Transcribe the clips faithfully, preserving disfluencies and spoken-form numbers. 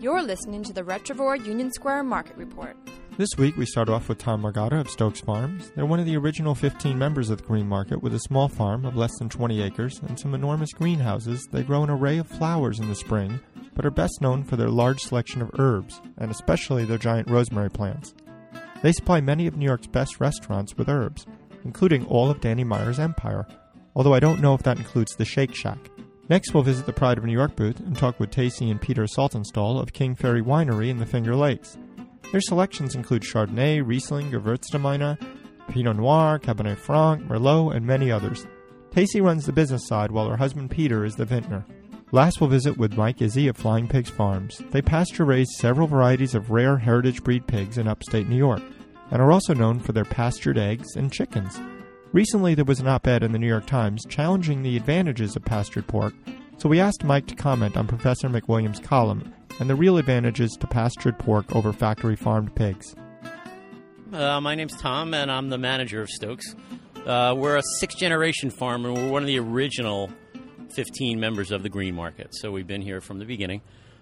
You're listening to the Retrivore Union Square Market Report. This week we start off with Tom Margata of Stokes Farms. They're one of the original fifteen members of the Green Market with a small farm of less than twenty acres and some enormous greenhouses. They grow an array of flowers in the spring, but are best known for their large selection of herbs, and especially their giant rosemary plants. They supply many of New York's best restaurants with herbs, including all of Danny Meyer's empire, although I don't know if that includes the Shake Shack. Next, we'll visit the Pride of New York booth and talk with Tacy and Peter Saltonstall of King Ferry Winery in the Finger Lakes. Their selections include Chardonnay, Riesling, Gewürztraminer, Pinot Noir, Cabernet Franc, Merlot, and many others. Tacy runs the business side while her husband Peter is the vintner. Last, we'll visit with Mike Izzy of Flying Pigs Farms. They pasture-raise several varieties of rare heritage breed pigs in upstate New York, and are also known for their pastured eggs and chickens. Recently, there was an op-ed in the New York Times challenging the advantages of pastured pork, so we asked Mike to comment on Professor McWilliams' column and the real advantages to pastured pork over factory-farmed pigs. Uh, my name's Tom, and I'm the manager of Stokes. Uh, we're a sixth-generation farm, and we're one of the original fifteen members of the Green Market, so we've been here from the beginning.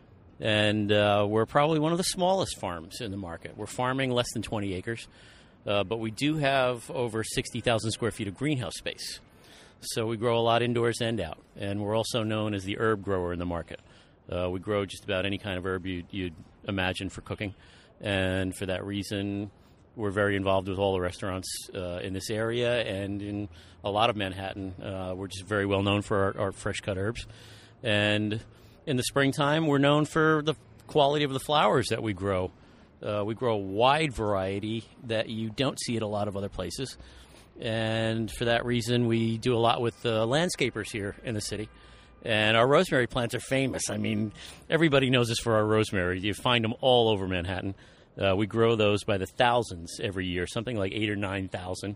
And uh, we're probably one of the smallest farms in the market. We're farming less than twenty acres. Uh, but we do have over sixty thousand square feet of greenhouse space. So we grow a lot indoors and out. And we're also known as the herb grower in the market. Uh, we grow just about any kind of herb you'd, you'd imagine for cooking. And for that reason, we're very involved with all the restaurants uh, in this area and in a lot of Manhattan. Uh, we're just very well known for our, our fresh-cut herbs. And in the springtime, we're known for the quality of the flowers that we grow. Uh, we grow a wide variety that you don't see at a lot of other places. And for that reason, we do a lot with uh, landscapers here in the city. And our rosemary plants are famous. I mean, everybody knows us for our rosemary. You find them all over Manhattan. Uh, we grow those by the thousands every year, something like eight or nine thousand.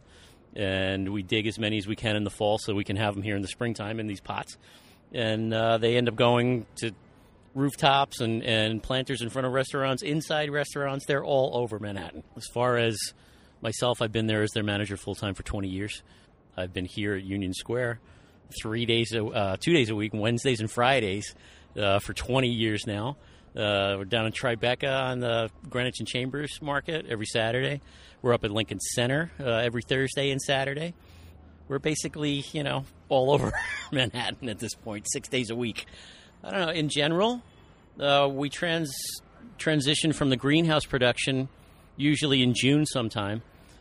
And we dig as many as we can in the fall so we can have them here in the springtime in these pots. And uh, they end up going to rooftops and, and planters in front of restaurants, inside restaurants. They're all over Manhattan. As far as myself, I've been there as their manager full-time for twenty years. I've been here at Union Square three days, a, uh, two days a week, Wednesdays and Fridays, uh, for twenty years now. Uh, we're down in Tribeca on the Greenwich and Chambers Market every Saturday. We're up at Lincoln Center uh, every Thursday and Saturday. We're basically, you know, all over Manhattan at this point, six days a week. I don't know. In general, uh, we trans transition from the greenhouse production usually in June sometime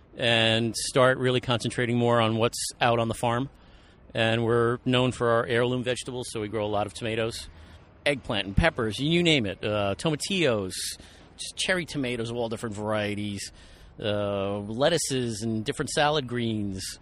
and start really concentrating more on what's out on the farm. And we're known for our heirloom vegetables, so we grow a lot of tomatoes, eggplant and peppers, you name it, uh, tomatillos, just cherry tomatoes of all different varieties, uh, lettuces and different salad greens,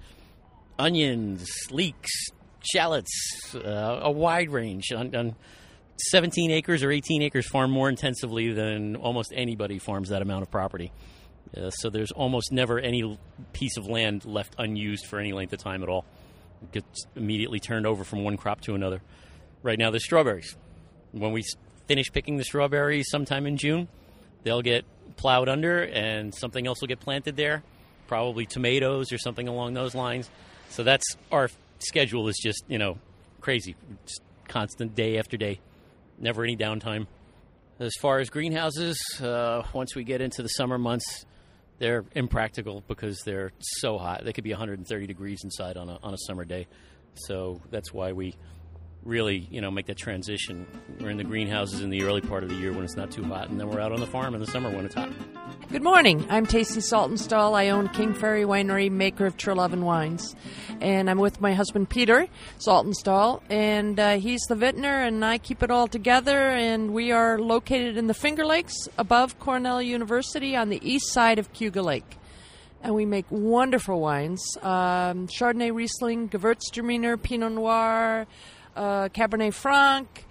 onions, leeks, shallots, uh, a wide range. On, on seventeen acres or eighteen acres farm more intensively than almost anybody farms that amount of property. Uh, so there's almost never any piece of land left unused for any length of time at all. It gets immediately turned over from one crop to another. Right now, there's strawberries. When we finish picking the strawberries sometime in June, they'll get plowed under and something else will get planted there, probably tomatoes or something along those lines. So that's our schedule is just, you know, crazy. Just constant day after day. Never any downtime. As far as greenhouses, uh, once we get into the summer months, they're impractical because they're so hot. They could be one hundred thirty degrees inside on a on a summer day. So that's why we really, you know, make that transition. We're in the greenhouses in the early part of the year when it's not too hot, and then we're out on the farm in the summer when it's hot. Good morning. I'm Tacy Saltonstall. I own King Ferry Winery, maker of Treleaven wines. And I'm with my husband, Peter Saltonstall, and uh, he's the vintner, and I keep it all together. And we are located in the Finger Lakes above Cornell University on the east side of Cayuga Lake. And we make wonderful wines, um, Chardonnay, Riesling, Gewürztraminer, Pinot Noir, uh, Cabernet Franc,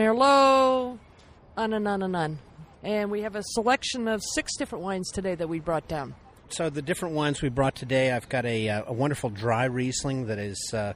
Merlot, on and on and on. And we have a selection of six different wines today that we brought down. So the different wines we brought today, I've got a, a wonderful dry Riesling that is uh,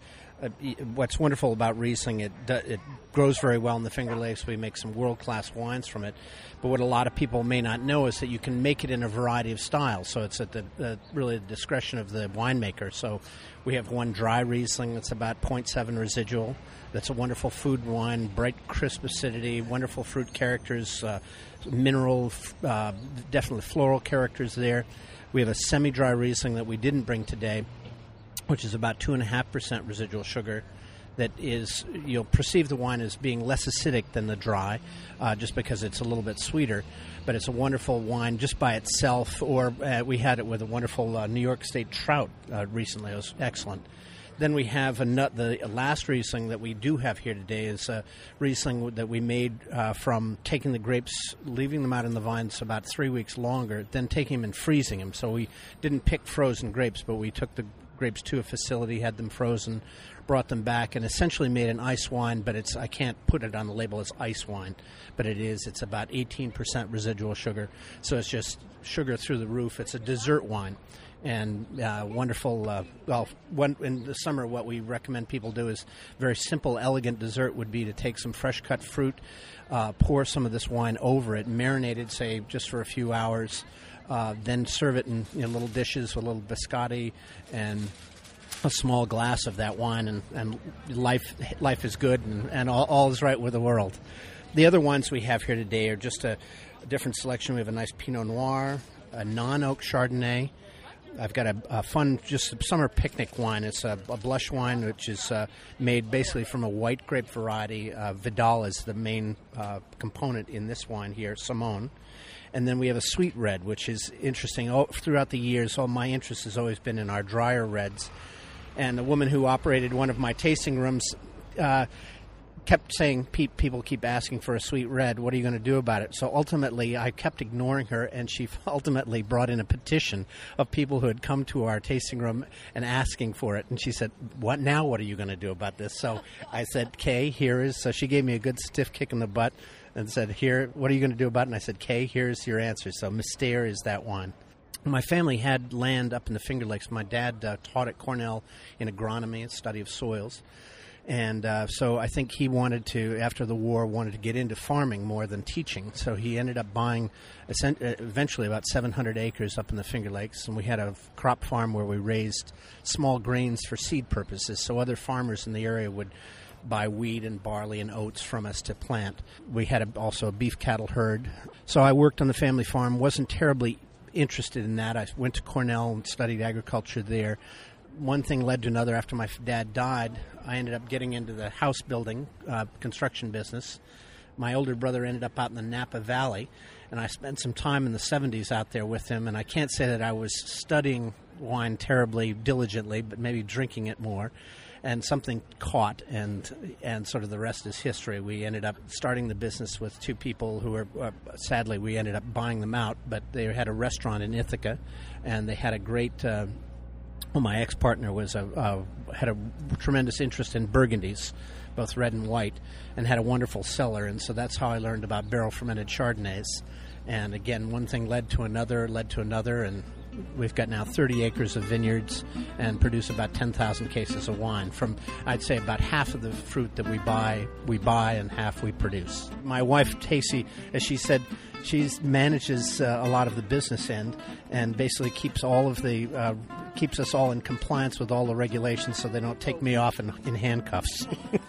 uh, what's wonderful about Riesling, it it grows very well in the Finger Lakes. We make some world-class wines from it. But what a lot of people may not know is that you can make it in a variety of styles. So it's at the uh, really the discretion of the winemaker. So we have one dry Riesling that's about zero point seven residual. That's a wonderful food wine, bright, crisp acidity, wonderful fruit characters, uh, mineral, uh, definitely floral characters there. We have a semi-dry Riesling that we didn't bring today, which is about two point five percent residual sugar. That is, you'll perceive the wine as being less acidic than the dry, uh, just because it's a little bit sweeter. But it's a wonderful wine just by itself, or uh, we had it with a wonderful uh, New York State Trout uh, recently. It was excellent. Then we have a nut, the last Riesling that we do have here today is a Riesling that we made uh, from taking the grapes, leaving them out in the vines about three weeks longer, then taking them and freezing them. So we didn't pick frozen grapes, but we took the grapes to a facility, had them frozen, brought them back, and essentially made an ice wine, but it's I can't put it on the label as ice wine, but it is. It's about eighteen percent residual sugar, so it's just sugar through the roof. It's a dessert wine. And uh, wonderful, uh, well, one, in the summer what we recommend people do is very simple, elegant dessert would be to take some fresh cut fruit, uh, pour some of this wine over it, marinate it, say, just for a few hours, uh, then serve it in you know, little dishes with a little biscotti and a small glass of that wine, and, and life life is good, and, and all, all is right with the world. The other wines we have here today are just a, a different selection. We have a nice Pinot Noir, a non-oak Chardonnay. I've got a, a fun, just a summer picnic wine. It's a, a blush wine, which is uh, made basically from a white grape variety. Uh, Vidal is the main uh, component in this wine here, Simone. And then we have a sweet red, which is interesting. Oh, throughout the years, all my interest has always been in our drier reds. And a woman who operated one of my tasting rooms uh, kept saying, Pe- people keep asking for a sweet red. What are you going to do about it? So ultimately, I kept ignoring her, and she ultimately brought in a petition of people who had come to our tasting room and asking for it. And she said, "What now? What are you going to do about this?" So I said, "Kay, here is." So she gave me a good stiff kick in the butt and said, "Here, what are you going to do about it?" And I said, "Kay, here's your answer." So Mystère is that wine. My family had land up in the Finger Lakes. My dad uh, taught at Cornell in agronomy, a study of soils. And uh, so I think he wanted to, after the war, wanted to get into farming more than teaching. So he ended up buying eventually about seven hundred acres up in the Finger Lakes. And we had a crop farm where we raised small grains for seed purposes. So other farmers in the area would buy wheat and barley and oats from us to plant. We had a, also a beef cattle herd. So I worked on the family farm, wasn't terribly interested in that. I went to Cornell and studied agriculture there. One thing led to another. After my dad died, I ended up getting into the house building uh, construction business. My older brother ended up out in the Napa Valley, and I spent some time in the seventies out there with him, and I can't say that I was studying wine terribly diligently, but maybe drinking it more. And something caught, and and sort of the rest is history. We ended up starting the business with two people who were, uh, sadly, we ended up buying them out, but they had a restaurant in Ithaca, and they had a great, uh, well, my ex-partner was a, uh, had a tremendous interest in Burgundies, both red and white, and had a wonderful cellar, and so that's how I learned about barrel-fermented Chardonnays. And again, one thing led to another, led to another, and we've got now thirty acres of vineyards and produce about ten thousand cases of wine from, I'd say, about half of the fruit that we buy, we buy and half we produce. My wife, Tacey, as she said, she manages uh, a lot of the business end and basically keeps all of the, uh, keeps us all in compliance with all the regulations so they don't take me off in, in handcuffs.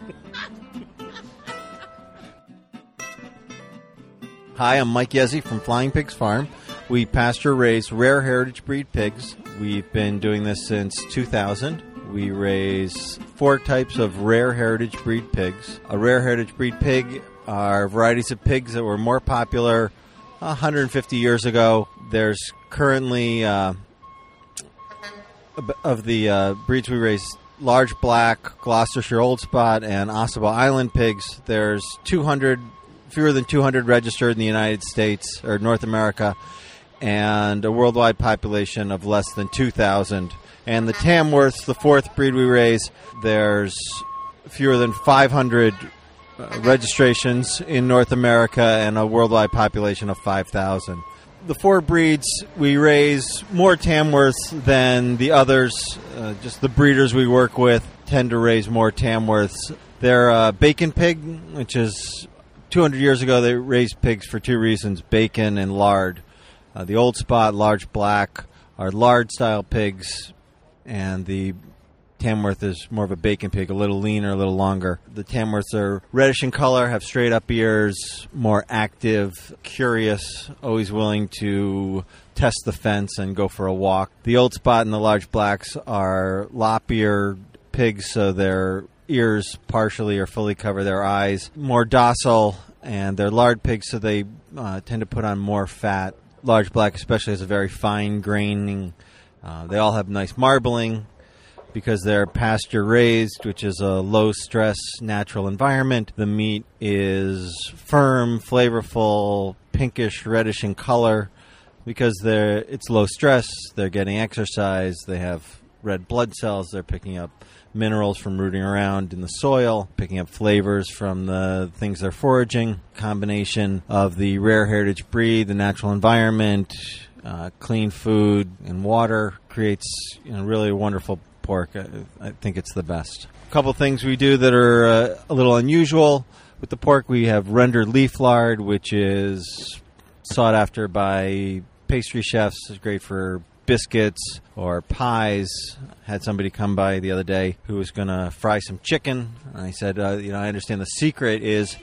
Hi, I'm Mike Yezzi from Flying Pigs Farm. We pasture-raise rare heritage breed pigs. We've been doing this since two thousand. We raise four types of rare heritage breed pigs. A rare heritage breed pig are varieties of pigs that were more popular one hundred fifty years ago. There's currently, uh, of the uh, breeds we raise, large black, Gloucestershire Old Spot, and Ossabaw Island pigs. There's two hundred, fewer than two hundred registered in the United States or North America, and a worldwide population of less than two thousand. And the Tamworths, the fourth breed we raise, there's fewer than five hundred uh, registrations in North America and a worldwide population of five thousand. The four breeds, we raise more Tamworths than the others, uh, just the breeders we work with tend to raise more Tamworths. They're a bacon pig, which is two hundred years ago they raised pigs for two reasons, bacon and lard. Uh, the Old Spot, large black, are lard-style pigs, and the Tamworth is more of a bacon pig, a little leaner, a little longer. The Tamworths are reddish in color, have straight-up ears, more active, curious, always willing to test the fence and go for a walk. The Old Spot and the large blacks are lop-eared pigs, so their ears partially or fully cover their eyes. More docile, and they're lard pigs, so they uh, tend to put on more fat. Large black especially has a very fine graining. Uh, they all have nice marbling because they're pasture raised, which is a low stress natural environment. The meat is firm, flavorful, pinkish, reddish in color. Because they're it's low stress, they're getting exercise, they have red blood cells, they're picking up minerals from rooting around in the soil, picking up flavors from the things they're foraging. Combination of the rare heritage breed, the natural environment, uh, clean food, and water creates, you know, really wonderful pork. I, I think it's the best. A couple things we do that are uh, a little unusual. With the pork, we have rendered leaf lard, which is sought after by pastry chefs. It's great for biscuits or pies. Had somebody come by the other day who was going to fry some chicken. And I said, uh, you know, I understand the secret is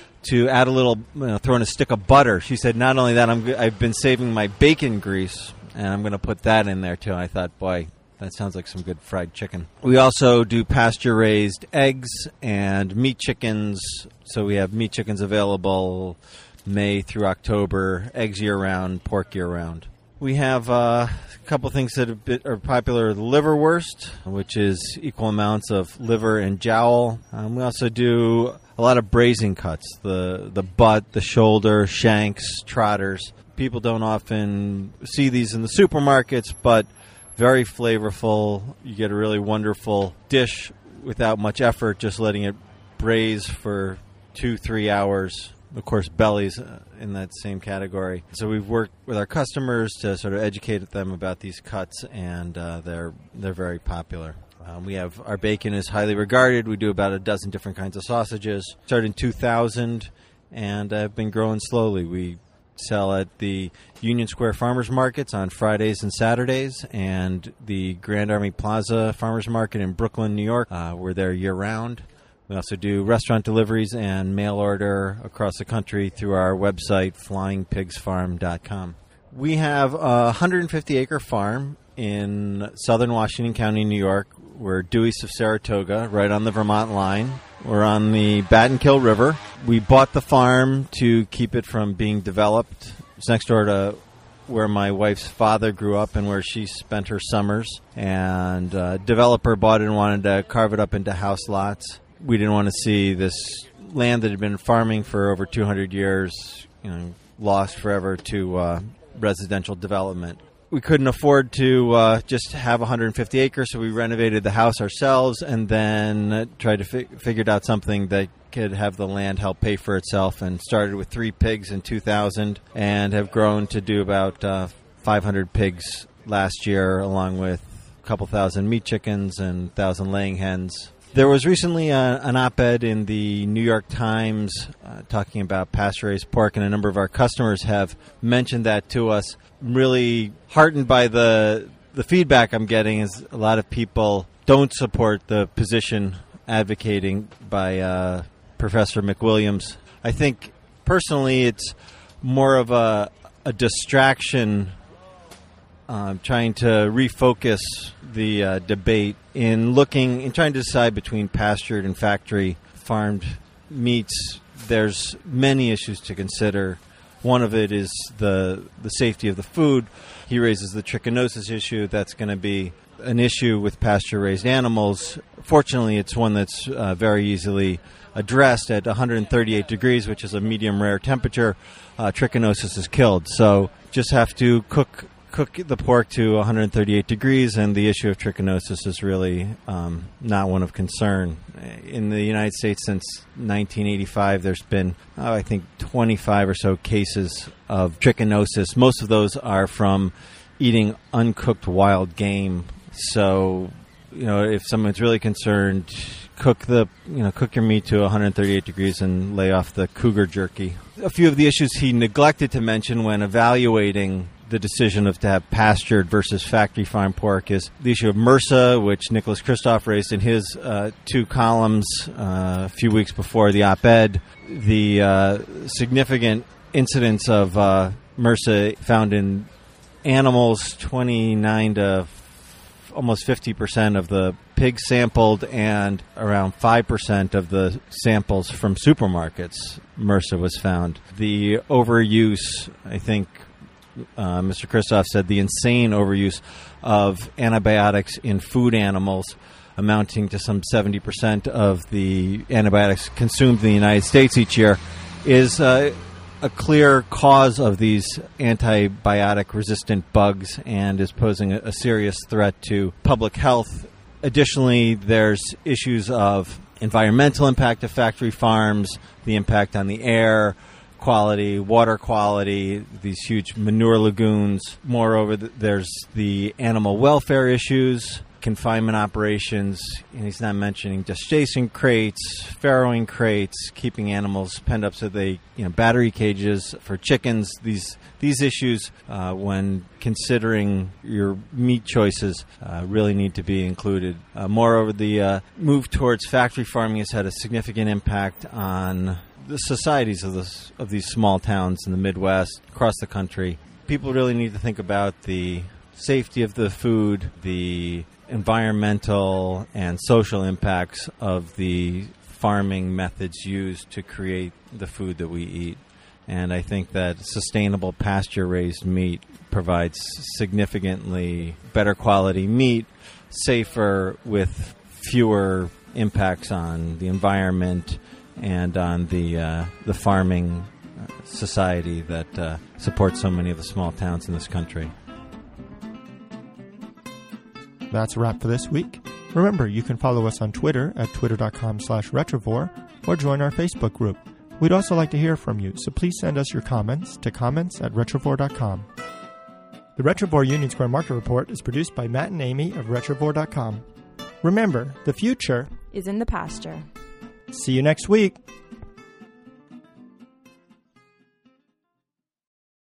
to add a little, you know, throw in a stick of butter. She said, not only that, I'm, g- I've been saving my bacon grease, and I'm going to put that in there, too. And I thought, boy, that sounds like some good fried chicken. We also do pasture-raised eggs and meat chickens. So we have meat chickens available May through October, eggs year-round, pork year-round. We have uh, a couple things that have been, are popular. The liverwurst, which is equal amounts of liver and jowl. Um, we also do a lot of braising cuts, the, the butt, the shoulder, shanks, trotters. People don't often see these in the supermarkets, but very flavorful. You get a really wonderful dish without much effort, just letting it braise for two, three hours. Of course, bellies in that same category. So we've worked with our customers to sort of educate them about these cuts, and uh, they're they're very popular. Um, we have our bacon is highly regarded. We do about a dozen different kinds of sausages. Started in two thousand, and have been growing slowly. We sell at the Union Square Farmers Markets on Fridays and Saturdays, and the Grand Army Plaza Farmers Market in Brooklyn, New York. Uh, we're there year-round. We also do restaurant deliveries and mail order across the country through our website, flying pigs farm dot com. We have a one hundred fifty acre farm in southern Washington County, New York. We're due east of Saratoga, right on the Vermont line. We're on the Battenkill River. We bought the farm to keep it from being developed. It's next door to where my wife's father grew up and where she spent her summers. And a developer bought it and wanted to carve it up into house lots. We didn't want to see this land that had been farming for over two hundred years, you know, lost forever to uh, residential development. We couldn't afford to uh, just have one hundred fifty acres, so we renovated the house ourselves and then uh, tried to fi- figured out something that could have the land help pay for itself, and started with three pigs in two thousand and have grown to do about uh, five hundred pigs last year, along with a couple thousand meat chickens and one thousand laying hens. There was recently a, an op-ed in the New York Times uh, talking about pasture-raised pork, and a number of our customers have mentioned that to us. I'm really heartened by the the feedback I'm getting is a lot of people don't support the position advocating by uh, Professor McWilliams. I think personally it's more of a, a distraction, uh, trying to refocus the uh, debate in looking in trying to decide between pastured and factory farmed meats. There's many issues to consider. One of it is the the safety of the food. He raises the trichinosis issue. That's going to be an issue with pasture-raised animals. Fortunately, it's one that's uh, very easily addressed at one hundred thirty-eight degrees, which is a medium rare temperature. Uh, trichinosis is killed. So just have to cook cook the pork to one hundred thirty-eight degrees, and the issue of trichinosis is really um, not one of concern. In the United States since nineteen eighty-five, there's been, oh, I think, twenty-five or so cases of trichinosis. Most of those are from eating uncooked wild game. So you know, if someone's really concerned, cook the you know cook your meat to one hundred thirty-eight degrees and lay off the cougar jerky. A few of the issues he neglected to mention when evaluating the decision of to have pastured versus factory farm pork is the issue of MRSA, which Nicholas Kristof raised in his uh, two columns uh, a few weeks before the op-ed. The uh, significant incidence of uh, MRSA found in animals, twenty-nine to f- almost fifty percent of the pigs sampled, and around five percent of the samples from supermarkets, MRSA was found. The overuse, I think, Uh, Mister Kristof said the insane overuse of antibiotics in food animals, amounting to some seventy percent of the antibiotics consumed in the United States each year, is uh, a clear cause of these antibiotic-resistant bugs and is posing a, a serious threat to public health. Additionally, there's issues of environmental impact of factory farms, the impact on the air, quality, water quality, these huge manure lagoons. Moreover, th- there's the animal welfare issues, confinement operations, and he's not mentioning gestation crates, farrowing crates, keeping animals penned up so they, you know, battery cages for chickens. These these issues, uh, when considering your meat choices, uh, really need to be included. Uh, moreover, the uh, move towards factory farming has had a significant impact on the societies of this, of these small towns in the Midwest, across the country. People really need to think about the safety of the food, the environmental and social impacts of the farming methods used to create the food that we eat. And I think that sustainable pasture-raised meat provides significantly better quality meat, safer, with fewer impacts on the environment and on the uh, the farming society that uh, supports so many of the small towns in this country. That's a wrap for this week. Remember, you can follow us on Twitter at twitter.com slash retrovore or join our Facebook group. We'd also like to hear from you, so please send us your comments to comments at retrovore dot com. The Retrovore Union Square Market Report is produced by Matt and Amy of retrovore dot com. Remember, the future Is in the pasture. See you next week.